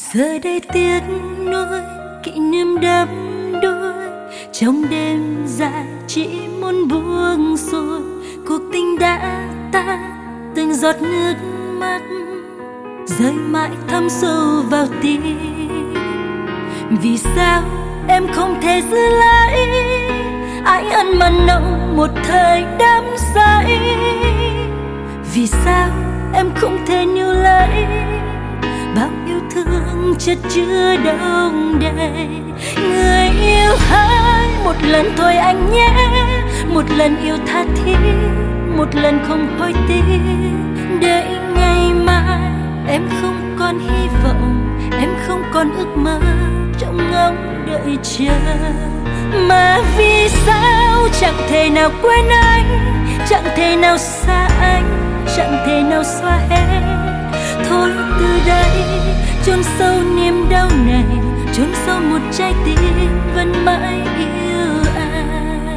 Giờ đây tiếc nuối kỷ niệm đắm đuối, trong đêm dài chỉ muốn buông xuôi. Cuộc tình đã tan, từng giọt nước mắt rơi mãi thấm sâu vào tim. Vì sao em không thể giữ lấy ái ân mà nồng một thời đắm say? Vì sao em không thể níu lấy bao yêu thương chất chứa đông đầy? Người yêu hỡi, một lần thôi anh nhé, một lần yêu tha thiết, một lần không hối tiếc. Để ngày mai em không còn hy vọng, em không còn ước mơ trong ngóng đợi chờ. Mà vì sao chẳng thể nào quên anh, chẳng thể nào xa anh, chẳng thể nào xóa hết. Thôi từ đây chôn sâu niềm đau này, chôn sâu một trái tim vẫn mãi yêu anh.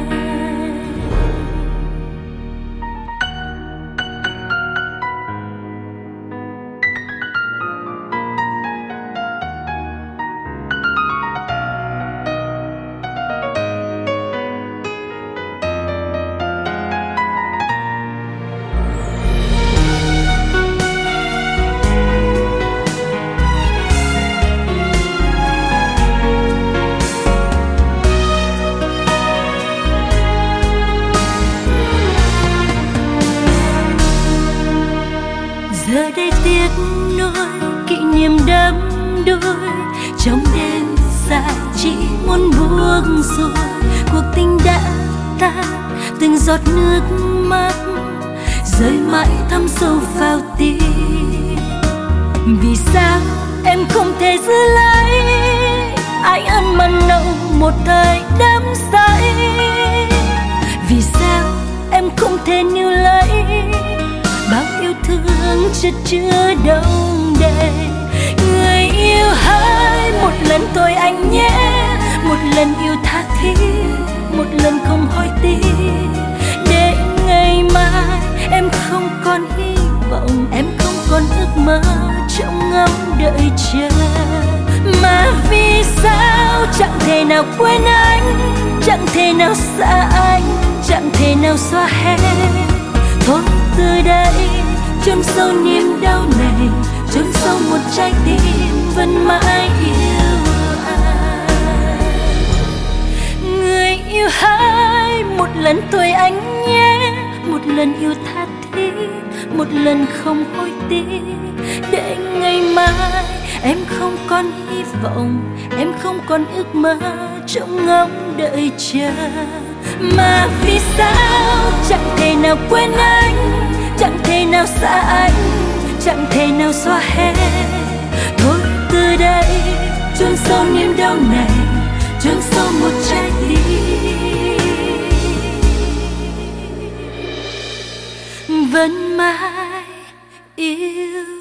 Giờ đây tiếc nuối kỷ niệm đắm đuối, trong đêm dài chỉ muốn buông xuôi. Cuộc tình đã tan, từng giọt nước mắt rơi mãi thấm sâu vào tim. Vì sao em không thể giữ lấy ái ân mà nồng một thời đắm say? Vì sao em không thể níu lấy bao yêu thương chất chứa đông đầy? Người yêu hỡi, một lần thôi anh nhé, một lần yêu tha thiết, một lần không hối tiếc. Để ngày mai em không còn hy vọng, em không còn ước mơ trong ngóng đợi chờ. Mà vì sao chẳng thể nào quên anh, chẳng thể nào xa anh, chẳng thể nào xóa hết. Thôi từ đây chôn sâu niềm đau này, chôn sâu một trái tim vẫn mãi yêu anh. Người yêu hỡi, một lần thôi anh nhé, một lần yêu tha thiết, một lần không hối tiếc. Để ngày mai em không còn hy vọng, em không còn ước mơ trong ngóng đợi chờ. Mà vì sao chẳng thể nào quên anh, chẳng thể nào xa anh, chẳng thể nào xóa hết. Thôi từ đây chôn sâu niềm đau này, chôn sâu một trái tim vẫn mãi yêu